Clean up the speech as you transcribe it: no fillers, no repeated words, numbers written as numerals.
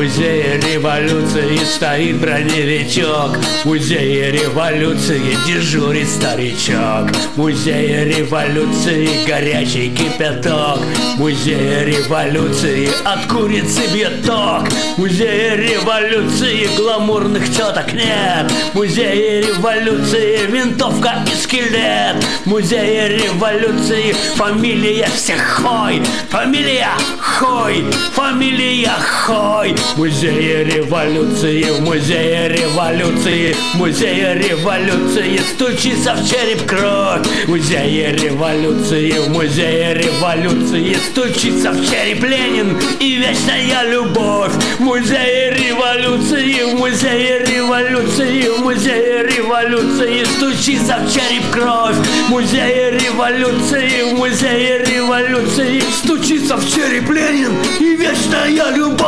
музее революции стоит броневичок. В музее революции дежурит старичок. В музее революции горячий кипяток. В музее революции от курицы бьет-ток. В музее революции гламурных теток нет. В музее революции винтовка и скелет. В музее революции фамилия всех Хой. Фамилия Хой. Фамилия Хой. В музее революции, в музее революции, в музее революции стучится в череп кровь. В музее революции, в музее революции стучится в череп Ленин и вечная любовь. В музее революции, в музее революции, в музее революции стучится в череп кровь. В музее революции, в музее революции стучится в череп Ленин и вечная любовь.